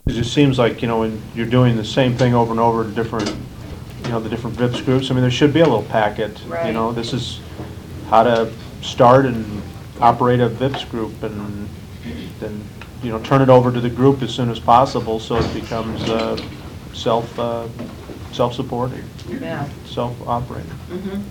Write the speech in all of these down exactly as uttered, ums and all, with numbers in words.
It just seems like, you know, when you're doing the same thing over and over to different, you know, the different V I P S groups, I mean, there should be a little packet. You Right. know, this is how to start and operate a V I P S group, and then, you know, turn it over to the group as soon as possible so it becomes uh, self, uh, self-supporting, Yeah. self-operating. Mhm.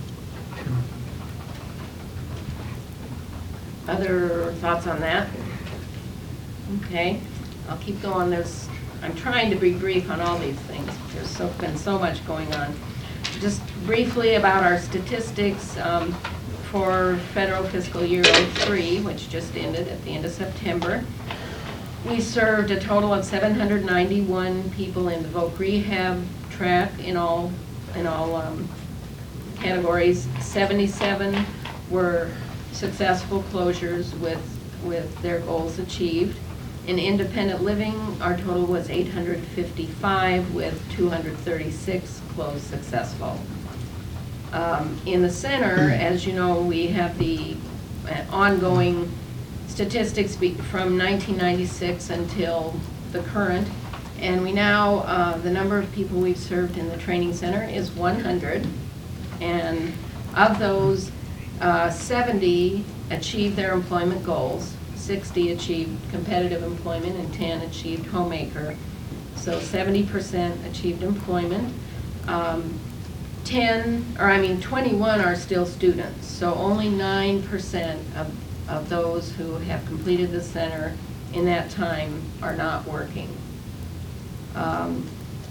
Other thoughts on that? Okay, I'll keep going. There's, I'm trying to be brief on all these things. There's so, been so much going on. Just briefly about our statistics um, for federal fiscal year oh three, which just ended at the end of September. We served a total of seven hundred ninety-one people in the voc rehab track in all, in all um, categories. seventy-seven were successful closures with, with their goals achieved. In independent living, our total was eight hundred fifty-five with two hundred thirty-six closed successful. Um, in the center, as you know, we have the uh, ongoing statistics be- from nineteen ninety-six until the current. And we now, uh, the number of people we've served in the training center is one hundred. And of those, uh, seventy achieved their employment goals, sixty achieved competitive employment, and ten achieved homemaker. So seventy percent achieved employment. Um, ten, or I mean twenty-one are still students, so only nine percent of, of those who have completed the center in that time are not working. Um,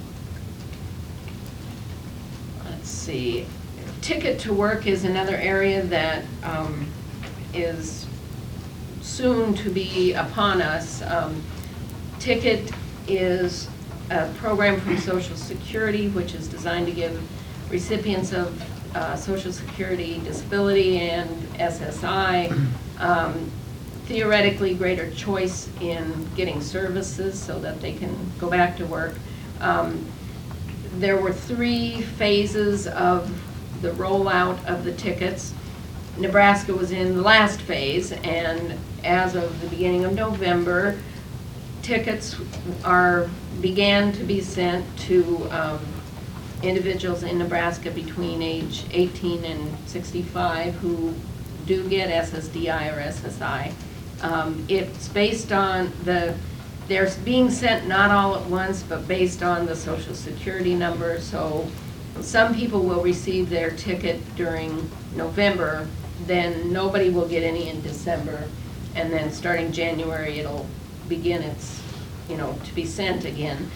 let's see. Ticket to work is another area that um, is soon to be upon us. Um, Ticket is a program from Social Security which is designed to give recipients of uh, Social Security disability and S S I um, theoretically greater choice in getting services so that they can go back to work. Um, there were three phases of the rollout of the tickets. Nebraska was in the last phase, and as of the beginning of November, tickets are began to be sent to um, individuals in Nebraska between age eighteen and sixty-five who do get S S D I or S S I. Um, it's based on the, they're being sent not all at once, but based on the Social Security number. So some people will receive their ticket during November, then nobody will get any in December, and then starting January it'll begin its, you know, to be sent again.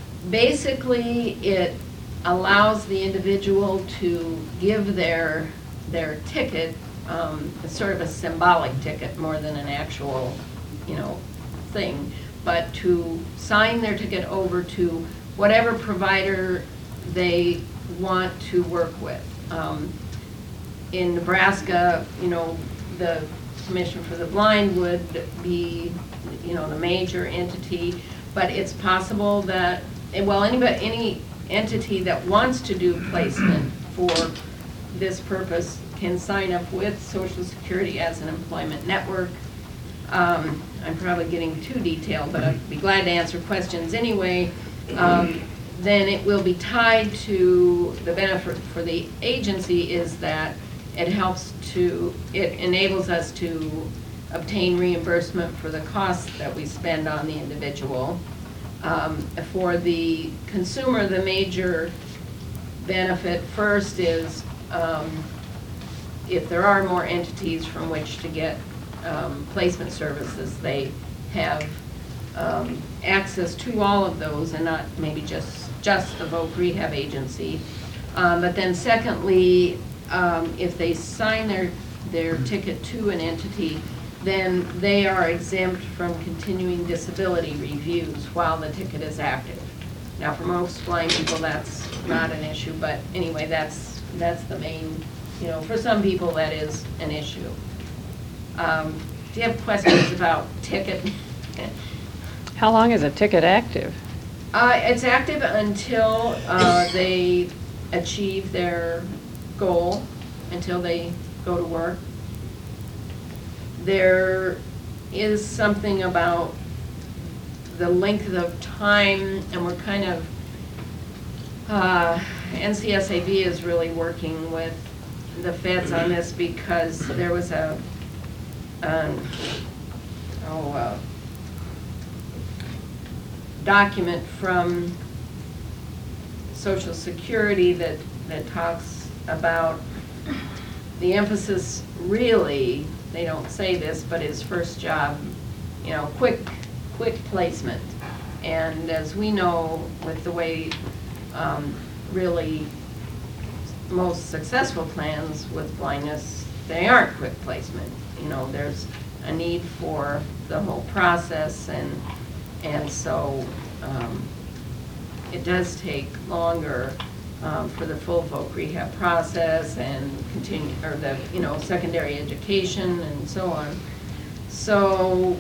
Basically, it allows the individual to give their their ticket, um, it's sort of a symbolic ticket more than an actual, you know, thing, but to sign their ticket over to whatever provider they want to work with. Um, in Nebraska, you know, the Commission for the Blind would be, you know, the major entity, but it's possible that, well, anybody, any entity that wants to do placement for this purpose can sign up with Social Security as an employment network. Um, I'm probably getting too detailed, but I'd be glad to answer questions anyway. Um, then it will be tied to the benefit for the agency is that it helps to, it enables us to obtain reimbursement for the costs that we spend on the individual. Um, for the consumer, the major benefit first is um, if there are more entities from which to get um, placement services, they have um, access to all of those and not maybe just, just the voc rehab agency. Um, but then secondly, um, if they sign their, their ticket to an entity, then they are exempt from continuing disability reviews while the ticket is active. Now, for most blind people, that's not an issue, but anyway, that's that's the main, you know, for some people that is an issue. Um, do you have questions about ticket? How long is a ticket active? Uh, it's active until uh, they achieve their goal, until they go to work. There is something about the length of time, and we're kind of, uh, N C S A B is really working with the feds on this because there was a, um, oh, uh, document from Social Security that, that talks about the emphasis really, they don't say this, but his first job, you know, quick, quick placement. And as we know, with the way um, really most successful plans with blindness, they aren't quick placement. You know, there's a need for the whole process, and and so um, it does take longer um, for the full voc rehab process and continue, or the, you know, secondary education and so on. So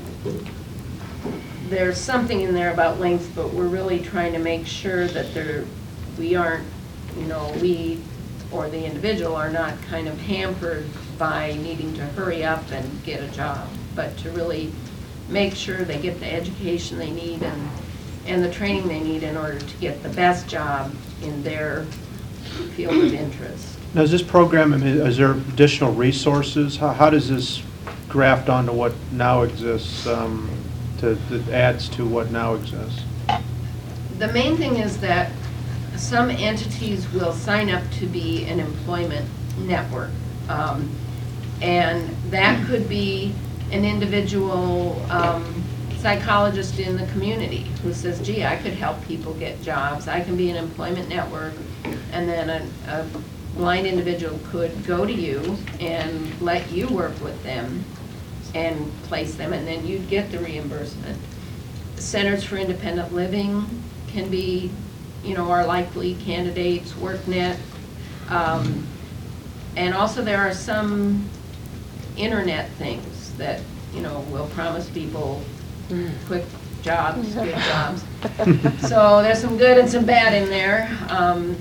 there's something in there about length, but we're really trying to make sure that there, we aren't, you know, we or the individual are not kind of hampered by needing to hurry up and get a job, but to really make sure they get the education they need and, and the training they need in order to get the best job in their field of interest. Now, is this program, I mean, is there additional resources? How, how does this graft onto what now exists, um, to, that adds to what now exists? The main thing is that some entities will sign up to be an employment network. Um, and that could be an individual um, psychologist in the community who says, gee, I could help people get jobs. I can be an employment network. And then a, a blind individual could go to you and let you work with them and place them, and then you'd get the reimbursement. Centers for Independent Living can be, you know, are likely candidates, WorkNet. Um, and also there are some internet things that, you know, will promise people quick jobs, good jobs. So there's some good and some bad in there. Um,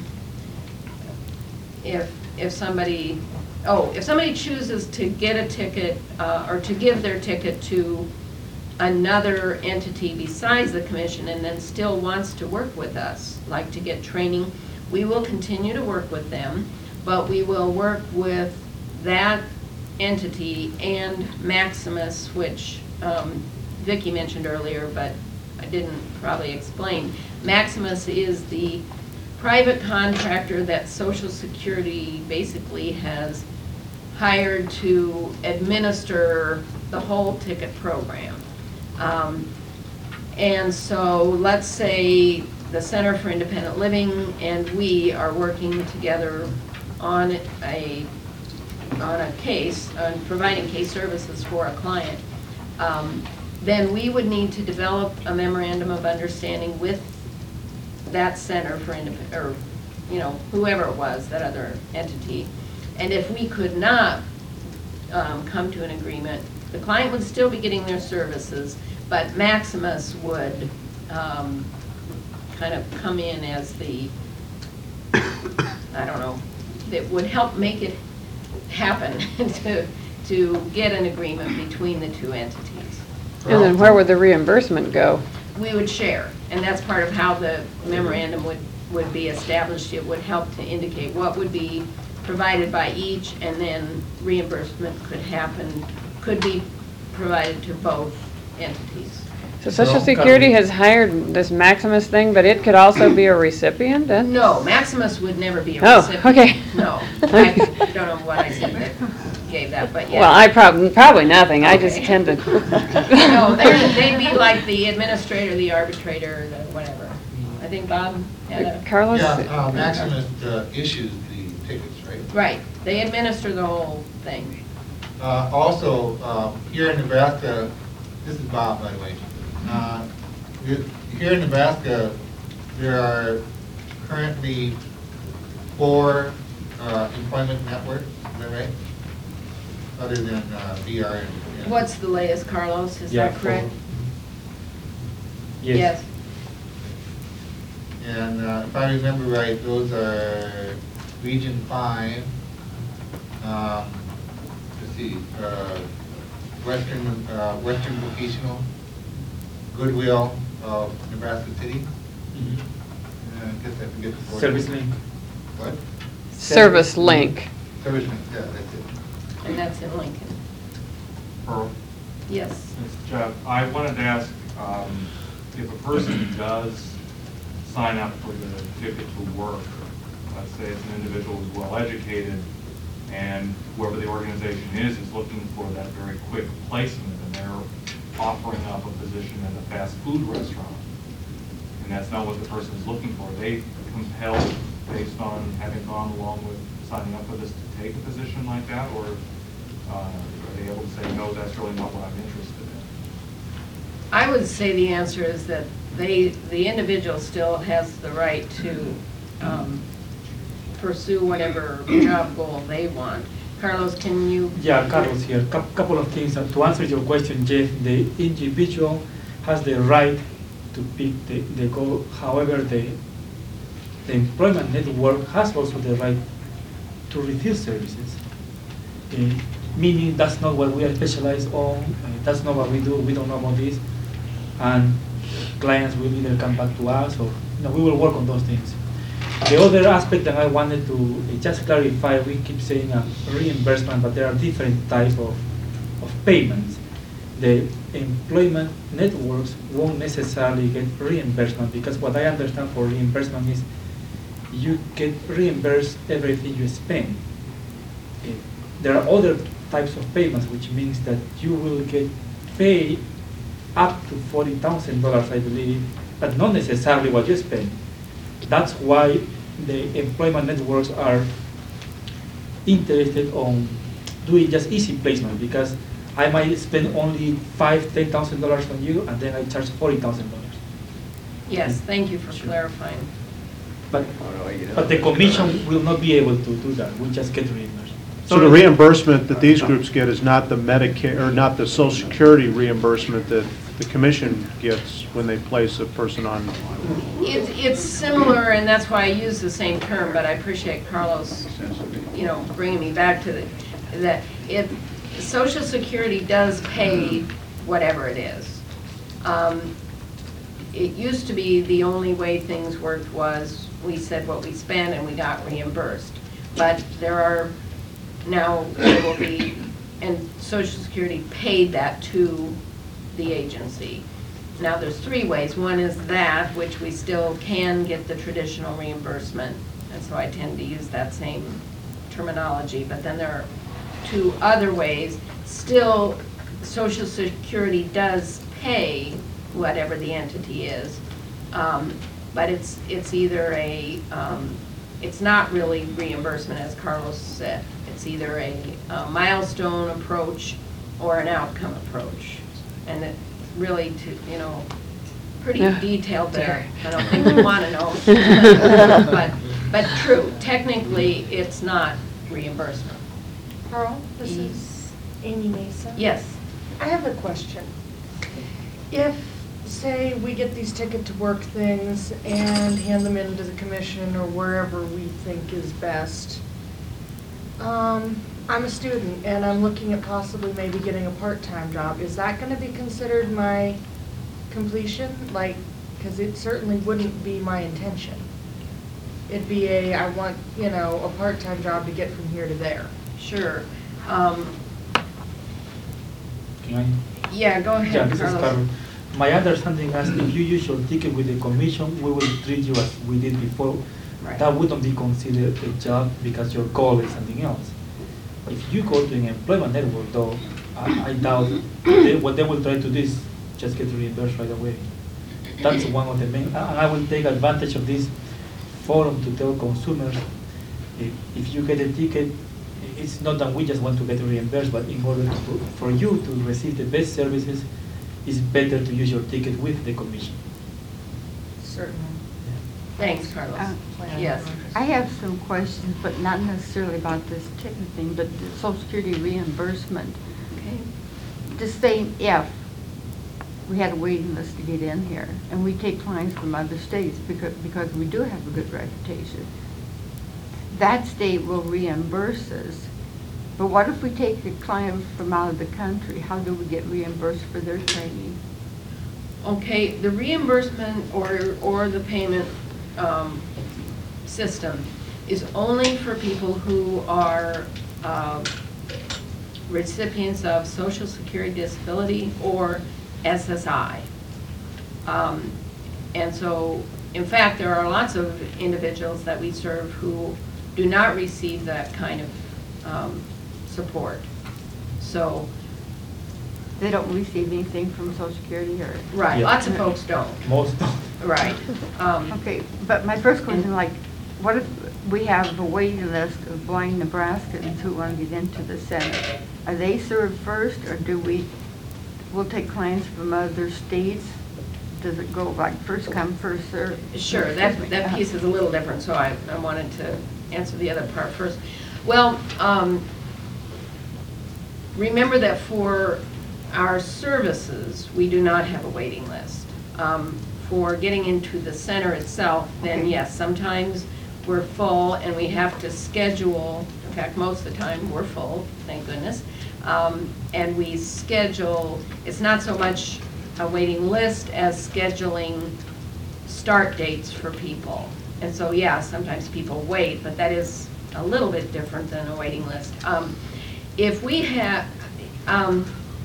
if, if somebody, oh, if somebody chooses to get a ticket uh, or to give their ticket to another entity besides the commission and then still wants to work with us, like to get training, we will continue to work with them, but we will work with that entity and Maximus, which um, Vicki mentioned earlier, but I didn't probably explain. Maximus is the private contractor that Social Security basically has hired to administer the whole ticket program. Um, and so let's say the Center for Independent Living and we are working together on a on a case, on providing case services for a client. Um, then we would need to develop a memorandum of understanding with that Center for Independent, or you know, whoever it was, that other entity. And if we could not um, come to an agreement, the client would still be getting their services, but Maximus would um, kind of come in as the, I don't know, that would help make it happen to, to get an agreement between the two entities. And then where would the reimbursement go? We would share, and that's part of how the memorandum would, would be established. It would help to indicate what would be provided by each, and then reimbursement could happen, could be provided to both entities. So Social Security has hired this Maximus thing, but it could also be a recipient then? No, Maximus would never be a Oh, recipient. okay. No, I don't know what I said that gave that, but yeah. Well, I probably, probably nothing. I just Okay. tend to. No, they're- they'd be like the administrator, the arbitrator, the whatever. I think Bob had a, Carlos? Yeah, uh, Maximus uh, issues the tickets, right? right, they administer the whole thing. Uh, Also, uh, here in Nebraska, this is Bob, by the way. Uh, we- Here in Nebraska, there are currently four uh, employment networks, is that right? Other than uh, V R and. and- What's the latest, Carlos, is Yeah, that correct? four. Yes. And uh, if I remember right, those are Region Five, um, let's see, uh, Western, uh, Western Vocational Goodwill of Nebraska City. Mhm. And I guess I forget the board. Service link. What? Service link. Service link, yeah, that's it. And that's in Lincoln. Pearl, Yes. it's Jeff. I wanted to ask, um, if a person does sign up for the ticket to work, let's say it's an individual who's well-educated, and whoever the organization is, is looking for that very quick placement, and they're offering up a position at a fast food restaurant, and that's not what the person is looking for. They compelled, based on having gone along with signing up for this, to take a position like that, or uh, are they able to say, no, that's really not what I'm interested in? I would say the answer is that they, the individual still has the right to um, pursue whatever job goal they want. Carlos, can you? Yeah, Carlos here. Cou- Couple of things. Uh, To answer your question, Jeff, the individual has the right to pick the, the goal. However, the, the employment network has also the right to refuse services. Uh, meaning that's not what we are specialized on, uh, that's not what we do, we don't know about this. And clients will either come back to us or, you know, we will work on those things. The other aspect that I wanted to uh, just clarify, we keep saying uh, reimbursement, but there are different types of, of payments. The employment networks won't necessarily get reimbursement, because what I understand for reimbursement is you get reimbursed everything you spend. Uh, There are other types of payments, which means that you will get paid up to forty thousand dollars, I believe, but not necessarily what you spend. That's why the employment networks are interested on doing just easy placement, because I might spend only five, ten thousand dollars on you, and then I charge forty thousand dollars. Yes, thank you for Sure. clarifying. But, but the commission will not be able to do that. We just get reimbursed. So the reimbursement that these groups get is not the Medicare, or not the Social Security reimbursement that the commission gets when they place a person on? It's, it's similar, and that's why I use the same term, but I appreciate Carlos, you know, bringing me back to the, that it, Social Security does pay whatever it is. Um, It used to be the only way things worked was we said what we spent and we got reimbursed. But there are, now there will be, and Social Security paid that to the agency. Now there's three ways. One is that, which we still can get the traditional reimbursement, and so I tend to use that same terminology. But then there are two other ways. Still, Social Security does pay whatever the entity is, um, but it's it's either a um, it's not really reimbursement, as Carlos said. It's either a, a milestone approach or an outcome approach, and it really, to you know, pretty Yeah. detailed there. I don't think you want to know, but but true. Technically, it's not reimbursement. Pearl, this is Amy Mason. Yes. I have a question. If, say, we get these ticket to work things and hand them into the commission or wherever we think is best, um, I'm a student and I'm looking at possibly maybe getting a part-time job. Is that going to be considered my completion? Like, because it certainly wouldn't be my intention. It'd be a, I want, you know, a part-time job to get from here to there. Sure. Um, Can I? Yeah, go Yeah, ahead, this is Carlos. Carlos. My understanding is if you use your ticket with the commission, we will treat you as we did before. Right. That wouldn't be considered a job because your goal is something else. If you go to an employment network, though, I, I doubt they, what they will try to do is just get reimbursed right away. That's one of the main, and I will take advantage of this forum to tell consumers, if, if you get a ticket, it's not that we just want to get reimbursed, but in order to, for you to receive the best services, it's better to use your ticket with the commission. Certainly. Thanks, Carlos. Uh, Yes. I have some questions, but not necessarily about this ticket thing, but the Social Security reimbursement. Okay. Just saying if we had a waiting list to get in here, and we take clients from other states because, because we do have a good reputation, that state will reimburse us. But what if we take a client from out of the country? How do we get reimbursed for their training? Okay, the reimbursement or, or the payment um, system is only for people who are uh, recipients of Social Security Disability or S S I. Um, And so, in fact, there are lots of individuals that we serve who do not receive that kind of um, support. So, They don't receive anything from Social Security or? right, Yeah. lots of folks don't, Most don't. right. Um, Okay, but my first question, like, what if we have a waiting list of blind Nebraskans who want to get into the center? Are they served first, or do we, we'll take clients from other states? Does it go like first come, first served? Sure, that, that piece is a little different, so I, I wanted to answer the other part first. Well, um, remember that for our services, we do not have a waiting list. Um, for getting into the center itself, then Okay. yes, sometimes we're full and we have to schedule, in fact, most of the time, we're full, thank goodness. Um, and we schedule, it's not so much a waiting list as scheduling start dates for people. And so, yeah, sometimes people wait, but that is a little bit different than a waiting list. Um, if we have, um,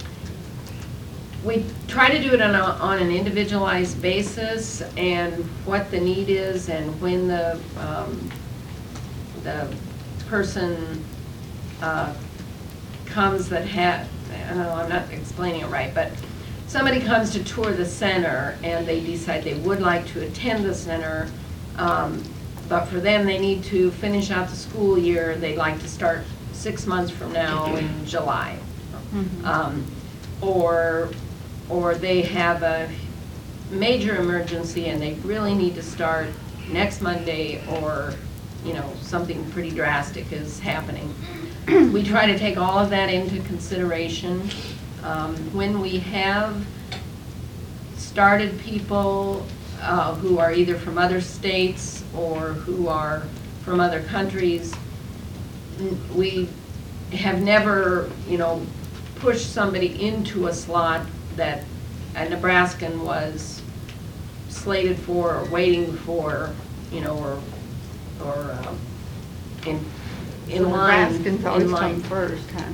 we try to do it on, a, on an individualized basis, and what the need is, and when the um, the person uh, comes that ha I don't know, I'm not explaining it right, but somebody comes to tour the center and they decide they would like to attend the center, um, but for them they need to finish out the school year. They'd like to start six months from now in July. Mhm. Um, or, or they have a major emergency and they really need to start next Monday, or, you know, something pretty drastic is happening. We try to take all of that into consideration. Um, when we have started people uh, who are either from other states or who are from other countries, n- we have never, you know, pushed somebody into a slot that a Nebraskan was slated for or waiting for, you know, or, or uh, in, in So line. Nebraskans in always line. come first, huh?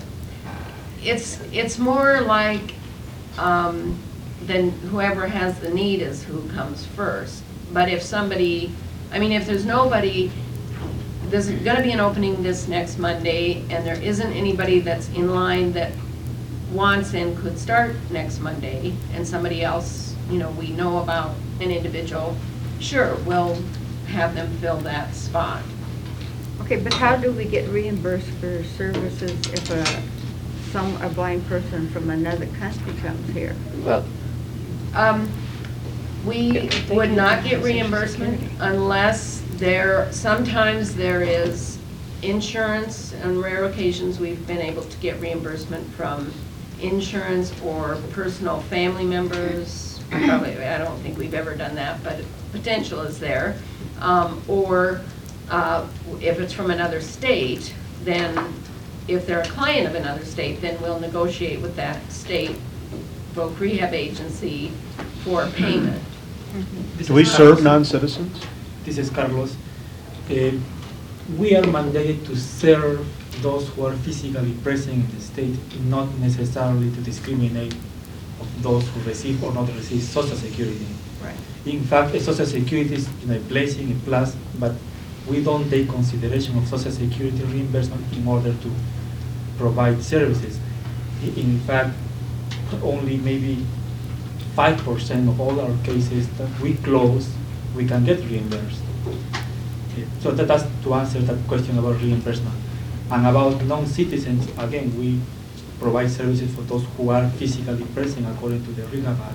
It's, it's more like, um, then whoever has the need is who comes first. But if somebody, I mean, if there's nobody, there's gonna be an opening this next Monday, and there isn't anybody that's in line that wants and could start next Monday, and somebody else, you know, we know about an individual, sure, we'll have them fill that spot. Okay, but how do we get reimbursed for services if a, some, a blind person from another country comes here? Well, Um, we would not get reimbursement unless there, sometimes there is insurance. On rare occasions, we've been able to get reimbursement from insurance or personal family members. Probably, I don't think we've ever done that, but potential is there. Um, or uh, if it's from another state, then if they're a client of another state, then we'll negotiate with that state voc rehab agency for payment. This Do we is serve Carlos. non-citizens? This is Carlos. Uh, We are mandated to serve those who are physically present in the state, not necessarily to discriminate of those who receive or not receive Social Security. Right. In fact, Social Security is, you know, a blessing, a plus, but we don't take consideration of Social Security reimbursement in order to provide services. I- In fact, only maybe five percent of all our cases that we close, we can get reimbursed. Okay, so that, that's to answer that question about reimbursement. And about non-citizens, again, we provide services for those who are physically present according to the Rehab Act.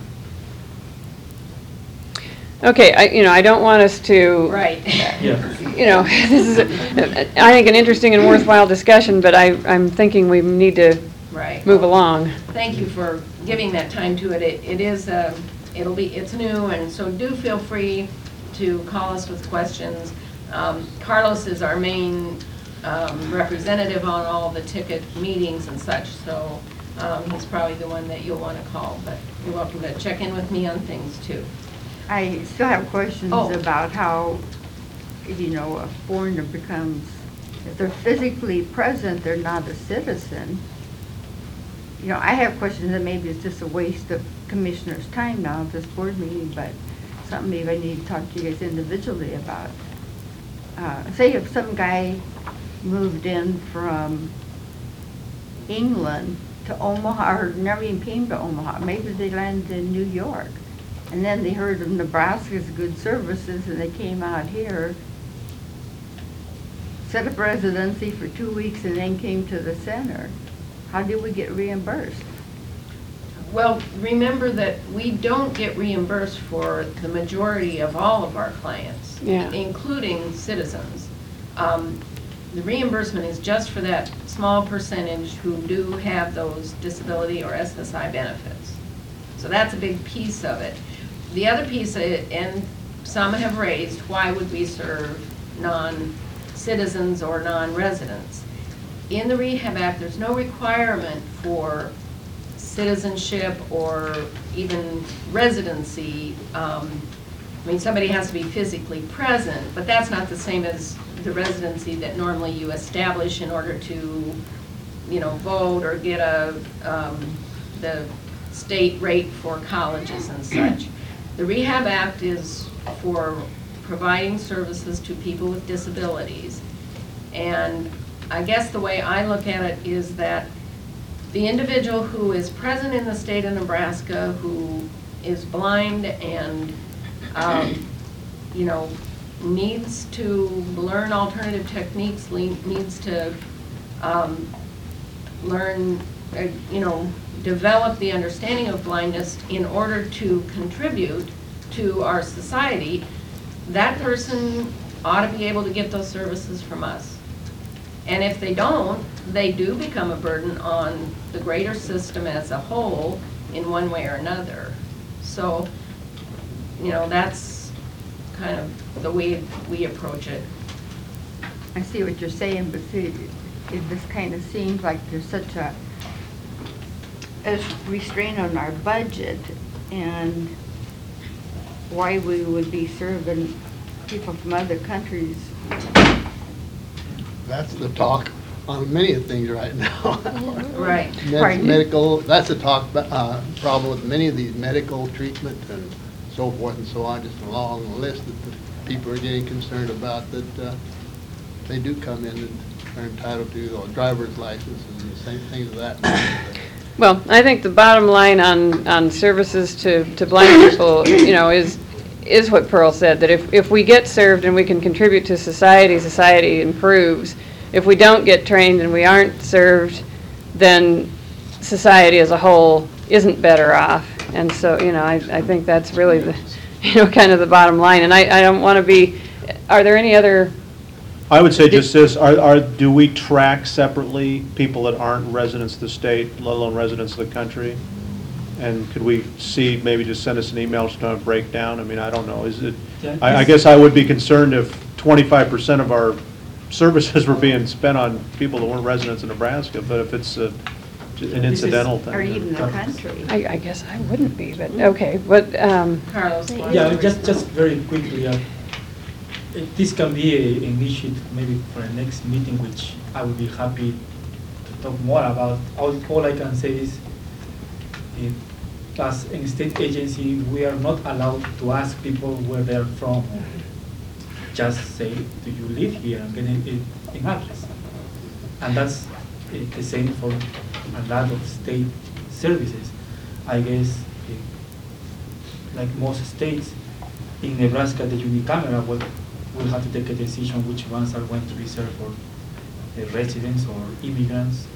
okay, I, you know, I don't want us to. Right. Yeah. You know, this is, a- I think, an interesting and worthwhile discussion, but I, I'm thinking we need to Right. move along. Thank you for giving that time to it. It, it is, uh, it'll be, it's new, and so do feel free to call us with questions. Um, Carlos is our main um, representative on all the ticket meetings and such, so um, he's probably the one that you'll want to call, but you're welcome to check in with me on things too. I still have questions Oh. about how, you know, a foreigner becomes, if they're physically present, they're not a citizen. You know, I have questions that maybe it's just a waste of commissioners' time now at this board meeting, but something maybe I need to talk to you guys individually about. Uh, say if some guy moved in from England to Omaha, or never even came to Omaha, maybe they landed in New York, and then they heard of Nebraska's good services, and they came out here, set up residency for two weeks, and then came to the center. How do we get reimbursed? Well, remember that we don't get reimbursed for the majority of all of our clients, Yeah. including citizens. Um, The reimbursement is just for that small percentage who do have those disability or S S I benefits. So that's a big piece of it. The other piece, uh, and some have raised, why would we serve non-citizens or non-residents? In the Rehab Act, there's no requirement for citizenship or even residency. Um, I mean, somebody has to be physically present, but that's not the same as the residency that normally you establish in order to, you know, vote or get a, um, the state rate for colleges and such. The Rehab Act is for providing services to people with disabilities. And I guess the way I look at it is that the individual who is present in the state of Nebraska, who is blind and, um, you know, needs to learn alternative techniques, le- needs to um, learn, uh, you know, develop the understanding of blindness in order to contribute to our society, that person ought to be able to get those services from us. And if they don't, they do become a burden on the greater system as a whole in one way or another. So, you know, that's kind of the way we approach it. I see what you're saying, but see, it just kind of seems like there's such a, a restraint on our budget, and why we would be serving people from other countries. That's the talk on many of things right now. Right. Med- Pardon? Medical, that's the talk, uh, problem with many of these medical treatment and so forth and so on, just a long list that the people are getting concerned about, that uh, they do come in and are entitled to a driver's license and the same things of that nature. Well, I think the bottom line on, on services to, to blind people, you know, is, is what Pearl said, that if, if we get served and we can contribute to society, society improves. If we don't get trained and we aren't served, then society as a whole isn't better off. And so, you know, I, I think that's really the, you know, kind of the bottom line. And I, I don't want to be, are there any other, I would say just this, are, are, do we track separately people that aren't residents of the state, let alone residents of the country? And could we see, maybe just send us an email just to break down? I mean, I don't know, is it, Yeah, I, I this- guess I would be concerned if twenty-five percent of our services were being spent on people that weren't residents of Nebraska, but if it's a, This an is- incidental Or thing. even the country. I, I guess I wouldn't be, but, okay, but, um, Carlos? why don't Yeah, you just, respond? just very quickly, uh, uh, this can be a- an issue maybe for a next meeting, which I would be happy to talk more about. All, all I can say is, uh, as a state agency, we are not allowed to ask people where they're from. Just say, do you live here, and get an an address. And that's uh, the same for a lot of state services. I guess, uh, like most states, in Nebraska, the unicamera will, will have to take a decision which ones are going to be served for uh, residents or immigrants.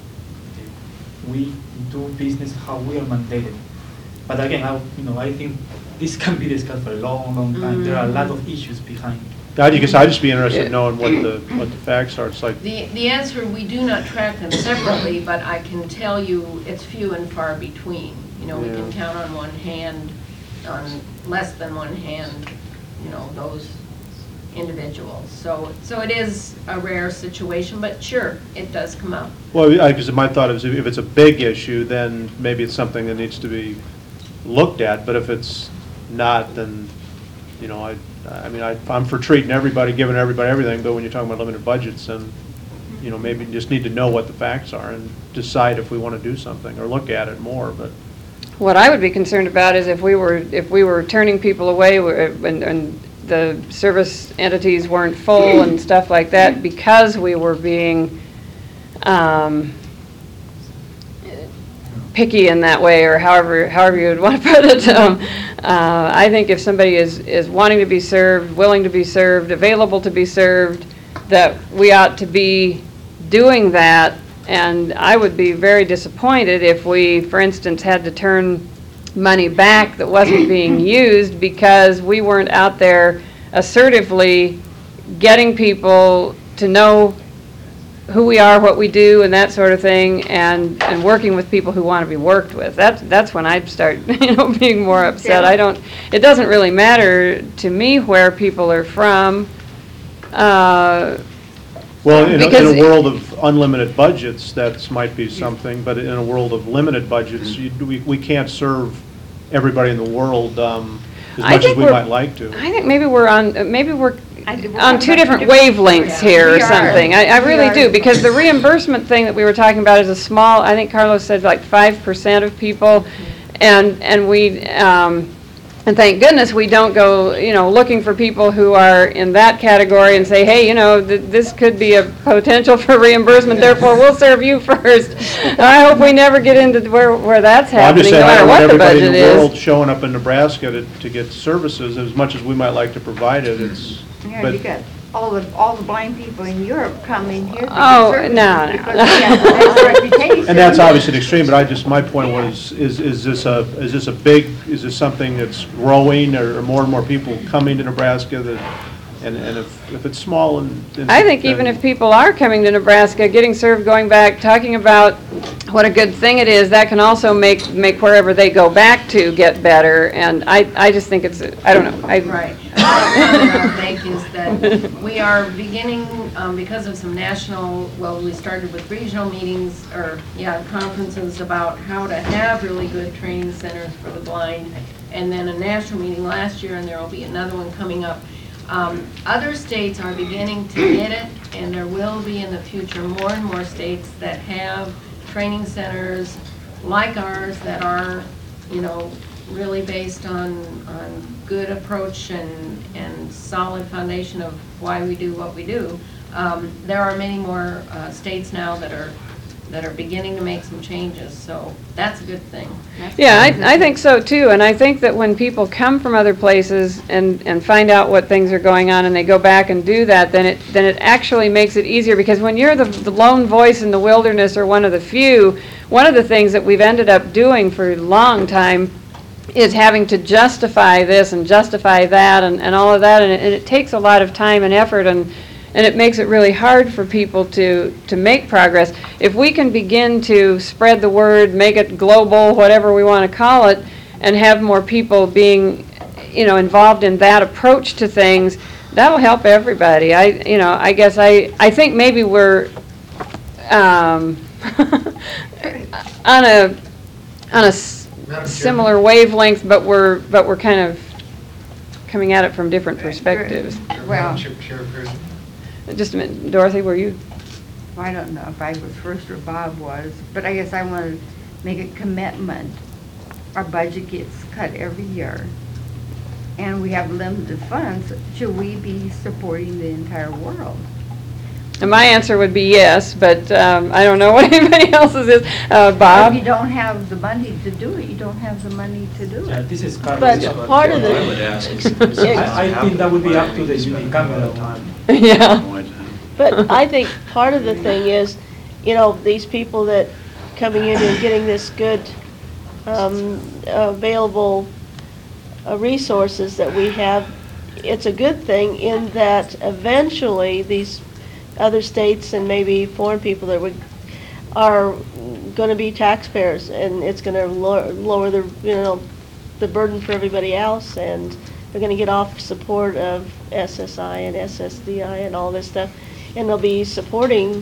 Uh, We do business how we are mandated. But again, I, you know, I think this can be discussed for a long, long time. There are a lot of issues behind. I guess I'd just be interested in knowing what the, what the facts are. It's like, The, the answer, we do not track them separately, but I can tell you it's few and far between. You know, we can Yeah. count on one hand, on less than one hand, you know, those individuals. So, so it is a rare situation, but sure, it does come up. well, I, because my thought is if it's a big issue, then maybe it's something that needs to be looked at, but if it's not, then, you know, I, I mean, I, I'm for treating everybody, giving everybody everything, but when you're talking about limited budgets, then, you know, maybe you just need to know what the facts are and decide if we want to do something, or look at it more, but. What I would be concerned about is if we were, if we were turning people away and, and the service entities weren't full and stuff like that because we were being um, picky in that way, or however, however you would want to put it. Um, uh, I think if somebody is, is wanting to be served, willing to be served, available to be served, that we ought to be doing that. And I would be very disappointed if we, for instance, had to turn money back that wasn't being used because we weren't out there assertively getting people to know who we are, what we do, and that sort of thing, and, and working with people who want to be worked with. That's, that's when I'd start, you know, being more upset. I don't, it doesn't really matter to me where people are from. Uh, Well, in a, in Because- a world of unlimited budgets, that might be something, but in a world of limited budgets, you, we, we can't serve everybody in the world um, as I much as think we we're- might like to. I think maybe we're on, uh, maybe we're I think we're on on two different different- wavelengths here or We are. something. I, I We really are. do, because the reimbursement thing that we were talking about is a small, I think Carlos said like five percent of people, and, and we, um, and thank goodness we don't go, you know, looking for people who are in that category and say, hey, you know, th- this could be a potential for reimbursement, therefore we'll serve you first. And I hope we never get into where, where that's Well, I'm just happening, no saying, I matter don't want what the everybody in budget the world is. showing up in Nebraska to, to get services, as much as we might like to provide it, it's, Yeah, but, you got all the, all the blind people in Europe coming here to get Oh, services no, no. because we have the best reputation. and that's obviously an extreme, but I just, my point was, is, is this a, is this a big, is this something that's growing, or are more and more people coming to Nebraska that, and, and if, if it's small and. and I think even then- if people are coming to Nebraska, getting served, going back, talking about what a good thing it is, that can also make, make wherever they go back to get better. And I, I just think it's, I don't know. I- Right. Another comment I'll make is that we are beginning, um, because of some national, well, we started with regional meetings, or, yeah, conferences about how to have really good training centers for the blind, and then a national meeting last year, and there will be another one coming up. Um, Other states are beginning to get it, and there will be in the future more and more states that have training centers like ours that are, you know, really based on, on good approach and, and solid foundation of why we do what we do. Um, there are many more uh, states now that are, that are beginning to make some changes, so that's a good thing. That's- Yeah, I, I think so too, and I think that when people come from other places and, and find out what things are going on and they go back and do that, then it, then it actually makes it easier, because when you're the, the lone voice in the wilderness or one of the few, one of the things that we've ended up doing for a long time is having to justify this and justify that and, and all of that, and it, and it takes a lot of time and effort, and, and it makes it really hard for people to, to make progress. If we can begin to spread the word, make it global, whatever we want to call it, and have more people being, you know, involved in that approach to things, that'll help everybody. I, you know, I guess I, I think maybe we're, um, on a, on a s- Madam Chair. similar wavelength, but we're, but we're kind of coming at it from different perspectives. Well- Madam Chair- Chairperson. Just a minute, Dorothy, were you? I don't know if I was first or Bob was, but I guess I want to make a commitment. Our budget gets cut every year, and we have limited funds. Should we be supporting the entire world? And my answer would be yes, but um, I don't know what anybody else's is. Uh, If Bob? you don't have the money to do it, you don't have the money to do Yeah, it. this is Carlos. But part of I would the, ask. I, I think that would be up to the unicameral. Yeah. but I think part of the thing is, you know, these people that coming in and getting this good, um, available uh, resources that we have, it's a good thing in that eventually these other states and maybe foreign people that would, are gonna be taxpayers, and it's gonna lower, lower the, you know, the burden for everybody else, and they're gonna get off support of S S I and S S D I and all this stuff, and they'll be supporting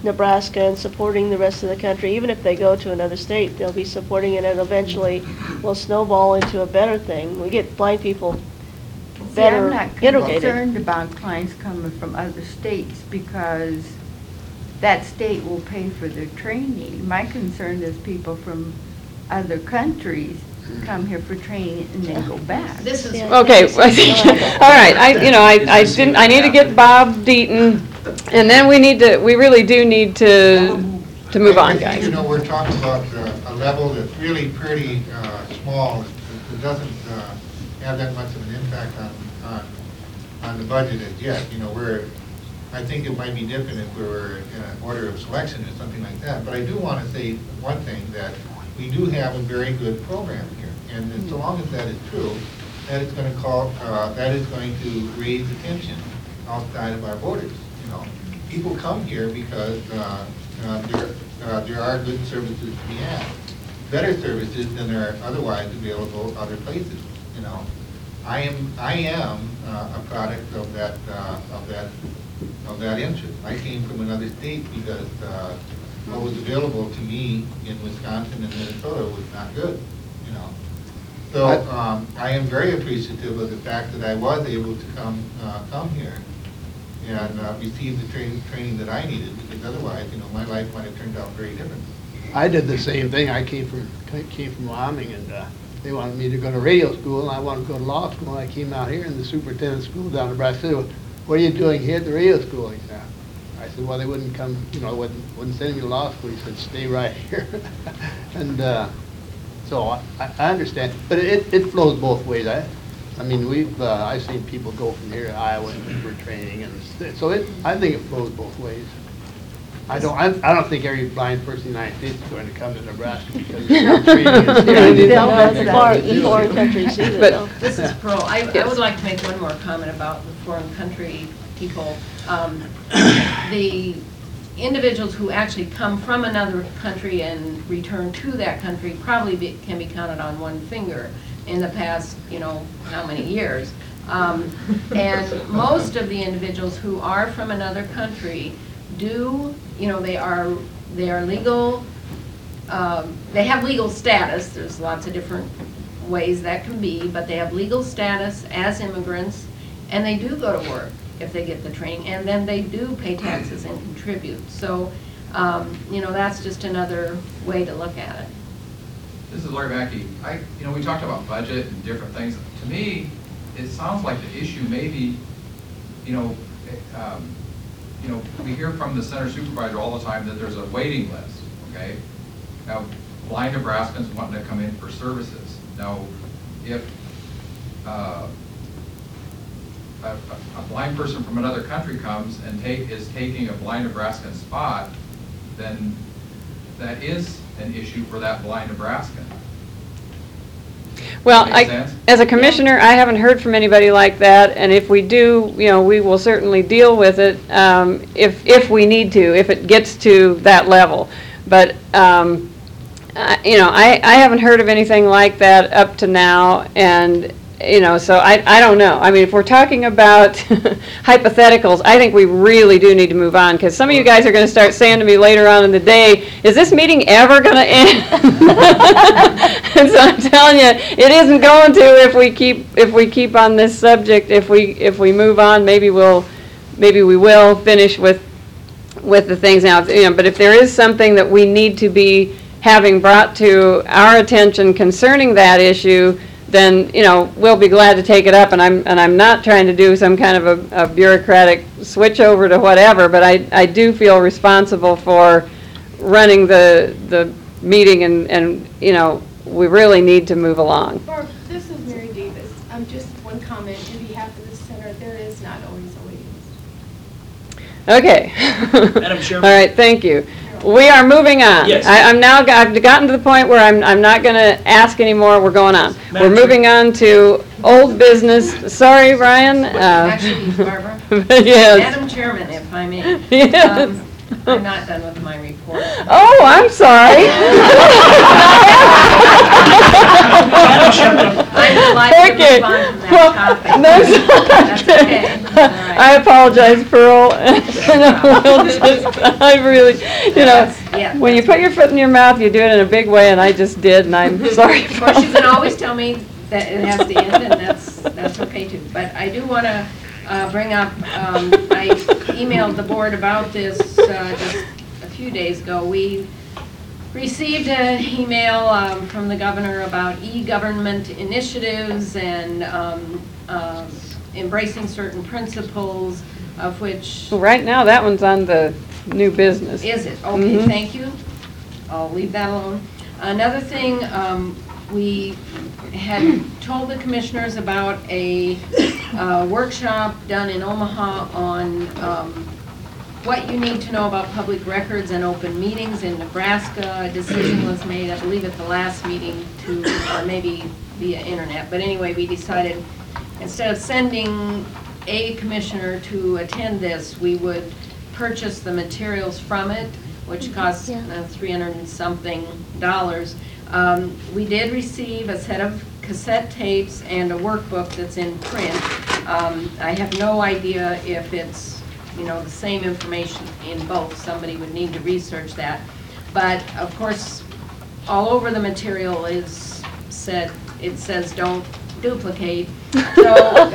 Nebraska and supporting the rest of the country. Even if they go to another state, they'll be supporting it and eventually will snowball into a better thing. We get blind people See, better I'm not integrated. concerned about clients coming from other states because that state will pay for their training. My concern is people from other countries come here for training and then go back. This is. Yeah. Okay, I think- all right, I, you know, I, I didn't, I need to get Bob Deaton, and then we need to, we really do need to, to move I on, think, guys. you know, we're talking about uh, a level that's really pretty uh, small, that that doesn't uh, have that much of an impact on, on, on the budget as yet. You know, we're, I think it might be different if we were in an order of selection or something like that. But I do want to say one thing, that we do have a very good program here. And that so long as that is true, that is going to call, uh, that is going to raise attention outside of our borders, you know. People come here because uh, uh, there, uh, there are good services to be had, better services than are otherwise available other places, you know. I am, I am uh, a product of that, uh, of that, of that interest. I came from another state because uh, what was available to me in Wisconsin and Minnesota was not good, you know. So um, I am very appreciative of the fact that I was able to come, uh, come here and uh, receive the training, training that I needed, because otherwise, you know, my life might have turned out very different. I did the same thing. I came from, came from Wyoming, and uh, they wanted me to go to radio school, and I wanted to go to law school. And I came out here in the superintendent school down in Nebraska. Said, what are you doing here at the radio school? He said, I said, well, they wouldn't come, you know, wouldn't, wouldn't send me to law school. He said, stay right here. and uh, so I, I understand, but it, it flows both ways. I, I mean, we've, uh, I've seen people go from here to Iowa for training, and so it, I think it flows both ways. I don't, I, I don't think every blind person in the United States is going to come to Nebraska because of training. is here. They'll go to foreign, foreign countries either, But- though. This is Pearl. I, I Yes. would like to make one more comment about the foreign country people. Um, The individuals who actually come from another country and return to that country probably be, can be counted on one finger in the past, you know, how many years. Um, and most of the individuals who are from another country do, you know, they are, they are legal, um, they have legal status. There's lots of different ways that can be, but they have legal status as immigrants, and they do go to work if they get the training, and then they do pay taxes and contribute. So, um, you know, that's just another way to look at it. This is Larry Mackey. I, you know, we talked about budget and different things. To me, it sounds like the issue maybe, you know, um, you know, we hear from the center supervisor all the time that there's a waiting list, okay? Now, blind Nebraskans wanting to come in for services. Now, if uh, a, a blind person from another country comes and take, is taking a blind Nebraskan spot, then that is an issue for that blind Nebraskan. Well, Makes I, sense? as a commissioner, I haven't heard from anybody like that, and if we do, you know, we will certainly deal with it um, if, if we need to, if it gets to that level. But, um, I- you know, I, I haven't heard of anything like that up to now, and, you know, so I, I don't know. I mean, if we're talking about hypotheticals, I think we really do need to move on, because some of you guys are going to start saying to me later on in the day, is this meeting ever going to end? And so I'm telling you, it isn't going to if we keep, if we keep on this subject. If we, if we move on, maybe we'll, maybe we will finish with, with the things now. You know, but if there is something that we need to be having brought to our attention concerning that issue, then, you know, we'll be glad to take it up. And I'm, and I'm not trying to do some kind of a, a bureaucratic switch over to whatever, but I, I do feel responsible for running the, the meeting, and, and, you know, we really need to move along. Barb, this is Mary Davis. Um, just one comment in behalf of the center. There is not always a waiting list. Okay. Madam Chairman. All right, thank you. We are moving on. Yes. I, I'm now, I've gotten to the point where I'm, I'm not going to ask anymore. We're going on. Madam We're moving on to old business. Sorry, Ryan. Uh, Actually, Barbara? Yes. Madam Chairman, if I may. Yes. um, I'm not done with my report. Oh, I'm sorry. I'm delighted to Okay. move on from that Well, topic. that's- That's okay. That's all right. I apologize, Pearl. We'll just- I really, you know, Yes, yeah. when you put your foot in your mouth, you do it in a big way, and I just did, and I'm sorry. Of course, you can always tell me that it has to end, and that's, that's okay too. But I do want to bring up, um, I emailed the board about this uh, just a few days ago. We received an email um, from the governor about e-government initiatives and um, um, embracing certain principles, of which... Well, right now, that one's on the new business. Is it? Okay, Mhm. thank you. I'll leave that alone. Another thing, um, we had told the commissioners about a uh, workshop done in Omaha on um, what you need to know about public records and open meetings in Nebraska. A decision was made, I believe, at the last meeting to, or maybe via internet. But anyway, we decided instead of sending a commissioner to attend this, we would purchase the materials from it, which costs Yeah. uh, three hundred and something dollars. Um, we did receive a set of cassette tapes and a workbook that's in print. Um, I have no idea if it's, you know, the same information in both. Somebody would need to research that. But of course, all over the material is said, it says don't duplicate. So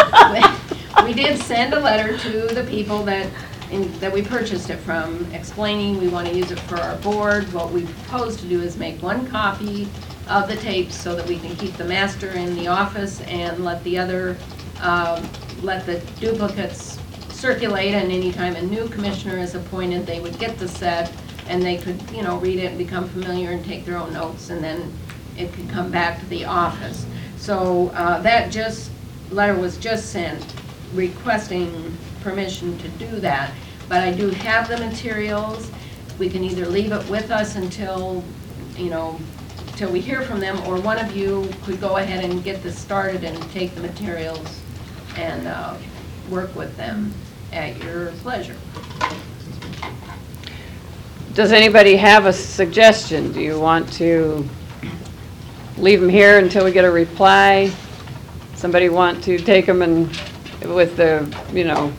we did send a letter to the people that in, that we purchased it from, explaining we want to use it for our board. What we propose to do is make one copy of the tapes so that we can keep the master in the office and let the other, um, let the duplicates circulate, and anytime a new commissioner is appointed, they would get the set and they could, you know, read it and become familiar and take their own notes, and then it could come back to the office. So uh, that just, letter was just sent requesting permission to do that. But I do have the materials. We can either leave it with us until, you know, till we hear from them, or one of you could go ahead and get this started and take the materials and uh, work with them at your pleasure. Does anybody have a suggestion? Do you want to leave them here until we get a reply? Somebody want to take them and with the, you know,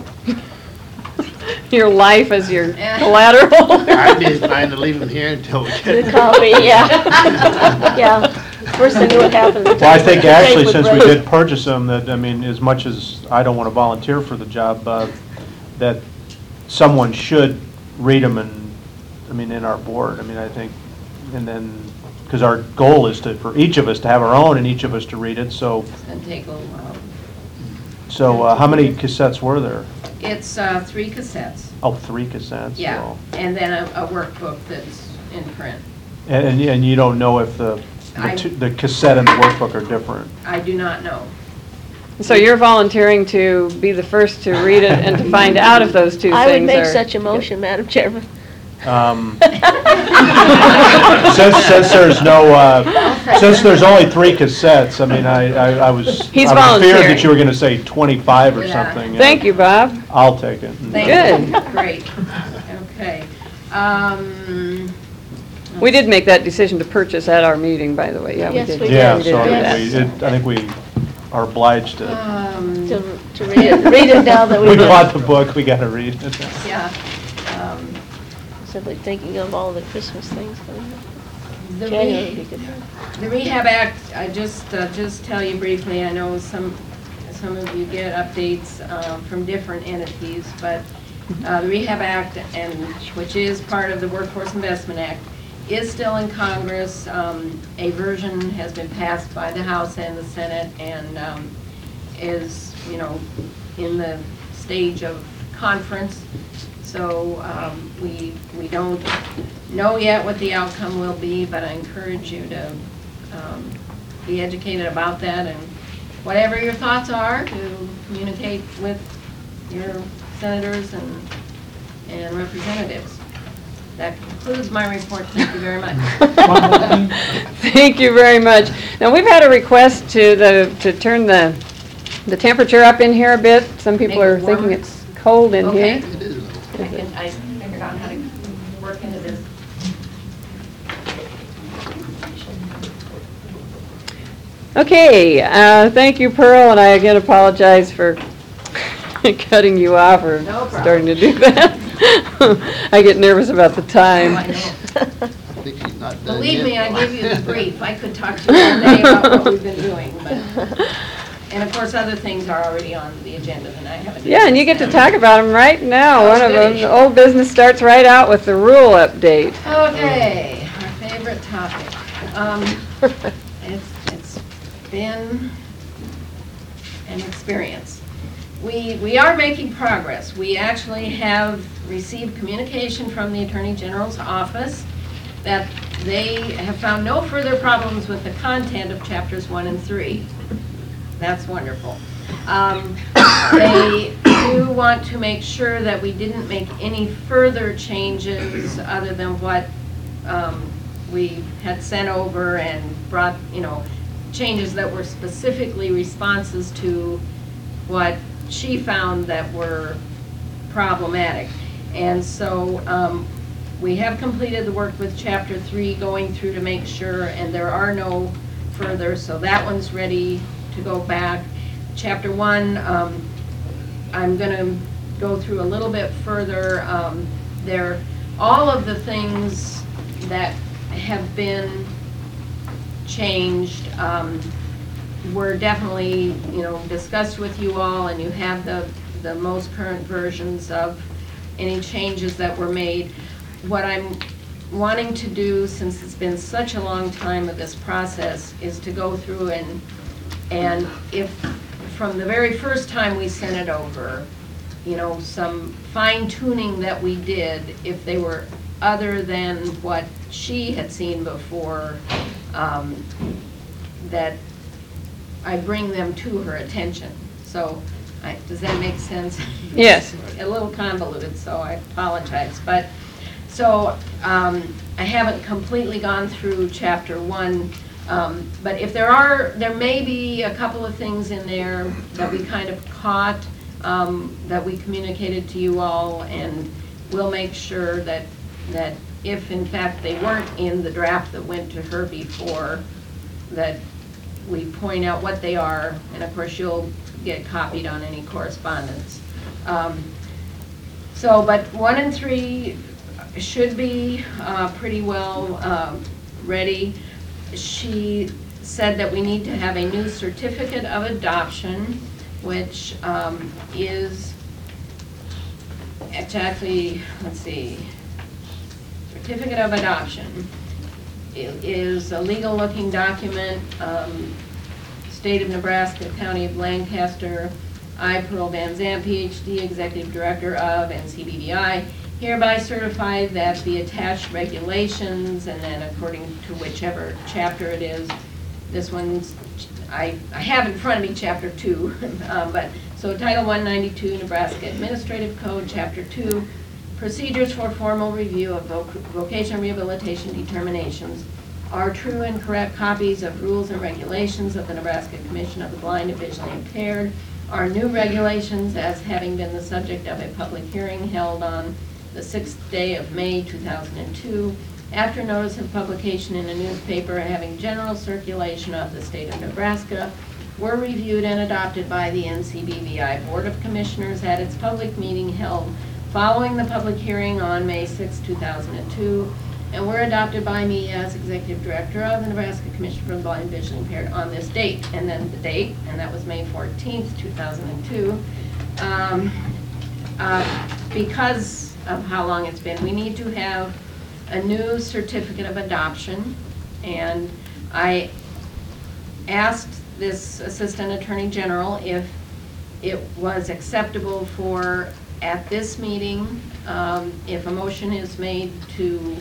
your life as your collateral? I'd be inclined to leave them here until we get. The copy, yeah. Yeah, first thing that would happen. Well, I think the tape actually, would since we break. did purchase them, that, I mean, as much as I don't want to volunteer for the job, uh, that someone should read them and, I mean, in our board. I mean, I think, and then, because our goal is to, for each of us to have our own and each of us to read it, so, It's going to take a little while. so uh, how many cassettes were there? It's uh, three cassettes. Oh, three cassettes? Yeah, so- and then a a workbook that's in print. And, and you- and you don't know if the, the I- two- the cassette and the workbook are different? I do not know. So you're volunteering to be the first to read it and to find out if those two things are... I would make such a motion, Madam Chairman. Um, Since, since there's no, uh, since there's only three cassettes, I mean, I, I I was, He's I was feared volunteering. that you were gonna say twenty-five or Yeah. something. Thank you, Bob. I'll take it. Thank Good. you. Great. Okay. Um, We did make that decision to purchase at our meeting, by the way. Yeah, we Yes, did. we Yeah, did. We so I did do mean, that. we, it- I think we are obliged to, um, To, to read it, read it now that we. we bought the book, we gotta read it. Yeah. um, Simply thinking of all the Christmas things coming up. The January re- would be good. The Rehab Act, I just, uh, just tell you briefly, I know some, some of you get updates uh, from different entities, but uh, the Rehab Act, and which is part of the Workforce Investment Act, is still in Congress. Um, A version has been passed by the House and the Senate, and um, is, you know, in the stage of conference. So um, we, we don't know yet what the outcome will be, but I encourage you to um, be educated about that, and whatever your thoughts are, to communicate with your senators and, and representatives. That concludes my report. Thank you very much. One more thing. Thank you very much. Now, we've had a request to the, to turn the, the temperature up in here a bit. Some people Make it are thinking warmer? it's cold in Okay. here. It is. I can, I figured out how to work into this. Okay, uh, thank you, Pearl, and I again apologize for cutting you off or No problem. starting to do that. I get nervous about the Oh, time. I know. I think she's not done Believe yet. me, I gave you the brief. I could talk to you all day about what we've been doing, but, and of course, other things are already on the agenda and I haven't. Yeah, and you get to discussed talk about them right now. Oh, One of them, goody. the old business starts right out with the rule update. them. Okay, our favorite topic. Um, It's, it's been an experience. We, we are making progress. We actually have received communication from the Attorney General's office that they have found no further problems with the content of chapters one and three. That's wonderful. Um, They do want to make sure that we didn't make any further changes other than what um, we had sent over and brought, you know, changes that were specifically responses to what she found that were problematic. And so um, we have completed the work with chapter three, going through to make sure, and there are no further, so that one's ready to go back. Chapter one, um, I'm gonna go through a little bit further. Um, there, all of the things that have been changed um, were definitely, you know, discussed with you all, and you have the, the most current versions of any changes that were made. What I'm wanting to do, since it's been such a long time of this process, is to go through and, and if, from the very first time we sent it over, you know, some fine tuning that we did, if they were other than what she had seen before, um, that I bring them to her attention. So, I, does that make sense? Yes. A little convoluted, so I apologize. But, so, um, I haven't completely gone through chapter one, um, but if there are, there may be a couple of things in there that we kind of caught, um, that we communicated to you all, and we'll make sure that, that if in fact they weren't in the draft that went to her before, that we point out what they are, and of course you'll get copied on any correspondence. Um, so, but one and three should be uh, pretty well uh, ready. She said that we need to have a new certificate of adoption, which um, is, it's actually, let's see, certificate of adoption. It is a legal-looking document, um, State of Nebraska, County of Lancaster. I, Pearl Van Zandt, P H D, Executive Director of N C B V I, hereby certify that the attached regulations, and then according to whichever chapter it is, this one's, I, I have in front of me chapter two, um, but, so Title one ninety-two, Nebraska Administrative Code, Chapter two, Procedures for Formal Review of voc Vocational Rehabilitation Determinations, are true and correct copies of rules and regulations of the Nebraska Commission of the Blind and Visually Impaired, are new regulations as having been the subject of a public hearing held on the sixth day of May two thousand two, after notice of publication in a newspaper having general circulation of the state of Nebraska, were reviewed and adopted by the N C B V I Board of Commissioners at its public meeting held following the public hearing on May sixth two thousand two, and were adopted by me as Executive Director of the Nebraska Commission for the Blind and Visually Impaired on this date. And then the date, and that was May fourteenth two thousand two. Um, uh, because of how long it's been, we need to have a new certificate of adoption. And I asked this Assistant Attorney General if it was acceptable for, at this meeting, um, if a motion is made to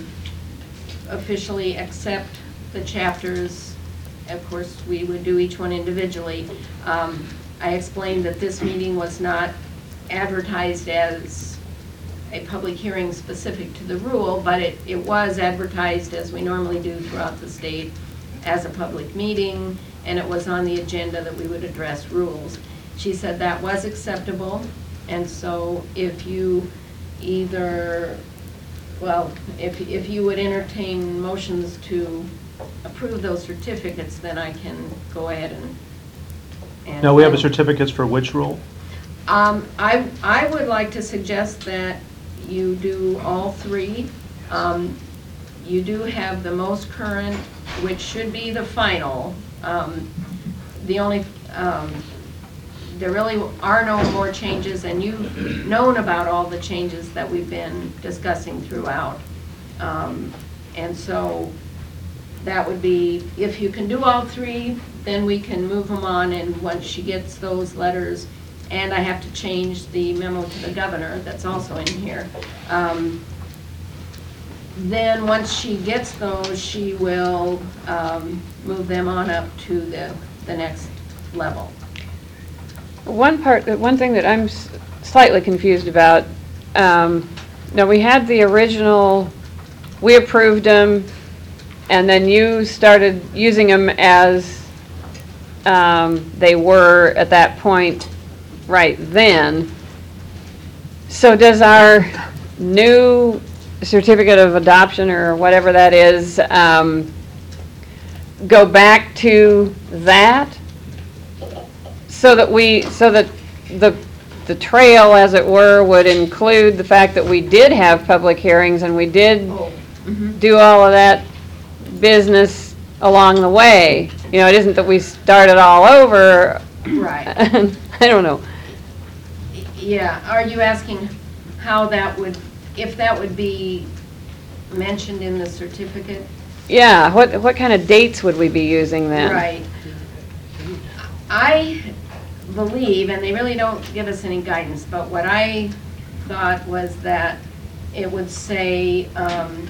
officially accept the chapters. Of course, we would do each one individually. Um, I explained that this meeting was not advertised as a public hearing specific to the rule, but it, it was advertised, as we normally do throughout the state, as a public meeting, and it was on the agenda that we would address rules. She said that was acceptable, and so if you either, well, if, if you would entertain motions to approve those certificates, then I can go ahead and. and- Now, we have a certificates for which rule? Um, I, I would like to suggest that you do all three. Um, You do have the most current, which should be the final. Um, The only, um, there really are no more changes, and you've known about all the changes that we've been discussing throughout. Um, And so that would be, if you can do all three, then we can move them on, and once she gets those letters, and I have to change the memo to the governor, that's also in here. Um, Then, once she gets those, she will um, move them on up to the, the next level. One part, one thing that I'm s- slightly confused about, um, now, we had the original, we approved them, and then you started using them as um, they were at that point right then. So does our new certificate of adoption, or whatever that is, um, go back to that? So that we, so that the, the trail, as it were, would include the fact that we did have public hearings and we did Mhm. do all of that business along the way. You know, it isn't that we started all over. Right. I don't know. Yeah, are you asking how that would, if that would be mentioned in the certificate? Yeah, what, what kind of dates would we be using then? Right. I believe, and they really don't give us any guidance, but what I thought was that it would say, um,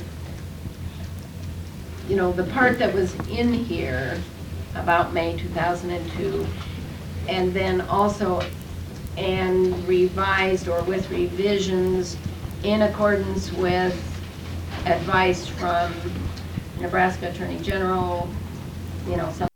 you know, the part that was in here about May two thousand two, and then also, and revised or with revisions in accordance with advice from Nebraska Attorney General, you know, something